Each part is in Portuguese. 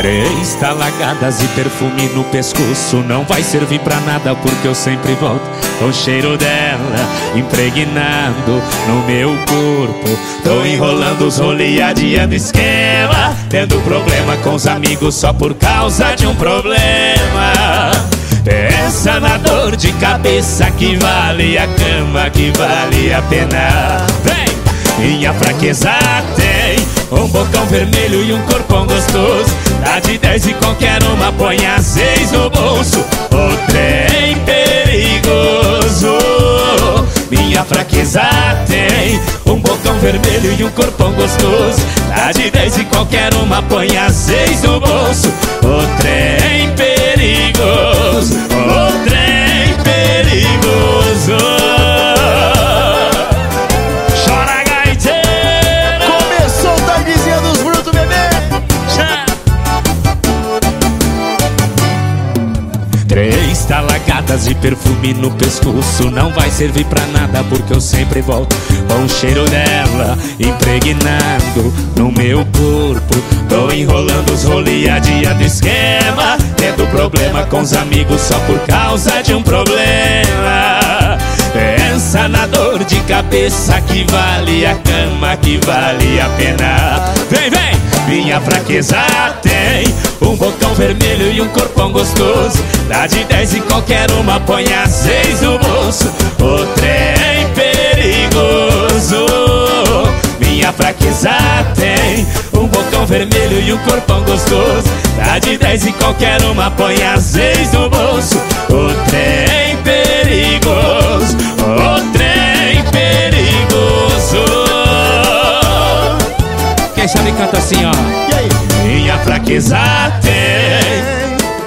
3 talagadas e perfume no pescoço não vai servir pra nada, porque eu sempre volto com o cheiro dela impregnado no meu corpo. Tô enrolando os rolê e adiando esquema, tendo problema com os amigos só por causa de um problema. Pensa na dor de cabeça que vale a cama, que vale a pena. Vem! Minha fraqueza tem um bocão vermelho e um corpão gostoso. Dá de 10 e qualquer uma põe a 6 no bolso. O trem perigoso. Minha fraqueza tem um bocão vermelho e um corpão gostoso. Dá de 10 e qualquer uma põe a 6 no bolso. O trem perigoso. O trem perigoso. Talagadas e perfume no pescoço não vai servir pra nada, porque eu sempre volto com o cheiro dela impregnado no meu corpo. Tô enrolando os rolê, adiando esquema, tendo problema com os amigos só por causa de um problema. Pensa na dor de cabeça que vale a cama, que vale a pena. Vem, vem! Minha fraqueza tem um bocão vermelho e um corpão gostoso. Dá de 10 e qualquer uma põe a 6 no bolso. O trem perigoso. Minha fraqueza tem um bocão vermelho e um corpão gostoso. Dá de 10 e qualquer uma põe a 6 no bolso. O trem perigoso. O trem perigoso. Quem sabe canta assim, ó. E aí? Minha fraqueza tem.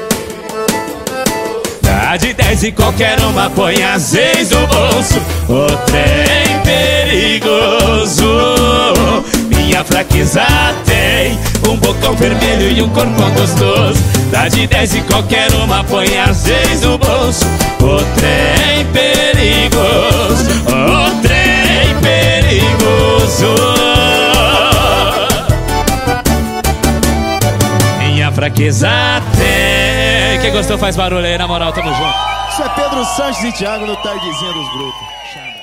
Dá de 10 e qualquer uma põe a 6 no bolso. O trem perigoso. Minha fraqueza tem um bocão vermelho e um corpão gostoso. Dá de 10 e qualquer uma põe a 6 no bolso. O trem perigoso. O trem perigoso. Fraqueza tem. Quem gostou faz barulho aí, na moral, tamo junto. Isso é Pedro Sanches e Thiago no Tardezinha dos Brutos.